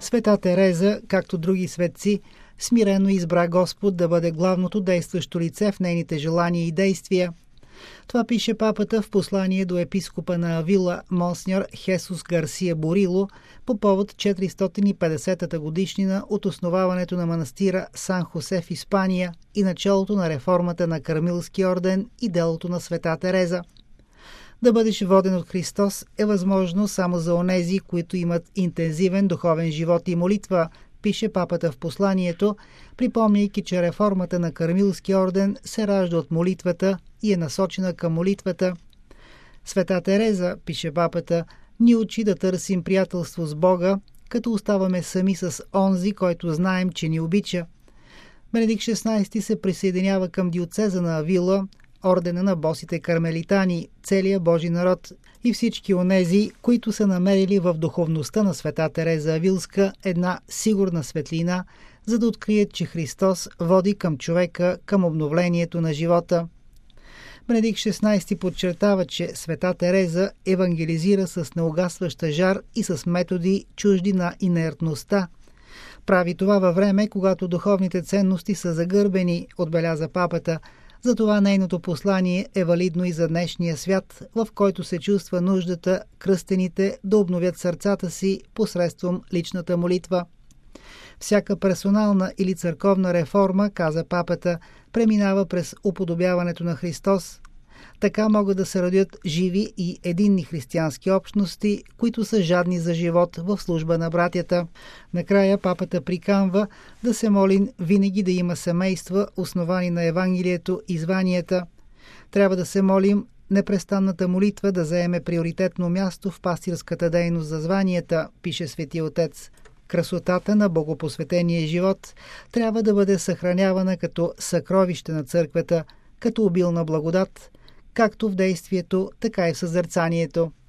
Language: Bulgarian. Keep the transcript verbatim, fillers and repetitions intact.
Света Тереза, както други светци, смирено избра Господ да бъде главното действащо лице в нейните желания и действия. Това пише папата в послание до епископа на Авила монсеньор Хесус Гарсия Борило по повод четиристотин и петдесетата годишнина от основаването на манастира Сан Хосе в Испания и началото на реформата на Кармилския орден и делото на Света Тереза. Да бъдеш воден от Христос е възможно само за онези, които имат интензивен духовен живот и молитва, пише папата в посланието, припомняйки, че реформата на Кармилския орден се ражда от молитвата и е насочена към молитвата. Света Тереза, пише папата, ни учи да търсим приятелство с Бога, като оставаме сами с онзи, който знаем, че ни обича. Бенедикт шестнадесети се присъединява към диоцеза на Авила, ордена на босите кармелитани, целия Божи народ и всички онези, които са намерили в духовността на Света Тереза Авилска една сигурна светлина, за да открият, че Христос води към човека, към обновлението на живота. Бенедикт шестнадесети подчертава, че Света Тереза евангелизира с неугасваща жар и с методи чужди на инертността. Прави това във време, когато духовните ценности са загърбени, отбеляза папата. Затова нейното послание е валидно и за днешния свят, в който се чувства нуждата кръстените да обновят сърцата си посредством личната молитва. Всяка персонална или църковна реформа, каза папата, преминава през уподобяването на Христос. Така могат да се родят живи и единни християнски общности, които са жадни за живот в служба на братята. Накрая папата приканва да се молим винаги да има семейства, основани на Евангелието и званията. Трябва да се молим непрестанната молитва да заеме приоритетно място в пастирската дейност за званията, пише Свети Отец. Красотата на богопосветения живот трябва да бъде съхранявана като съкровище на църквата, като обилна благодат, както в действието, така и в съзерцанието.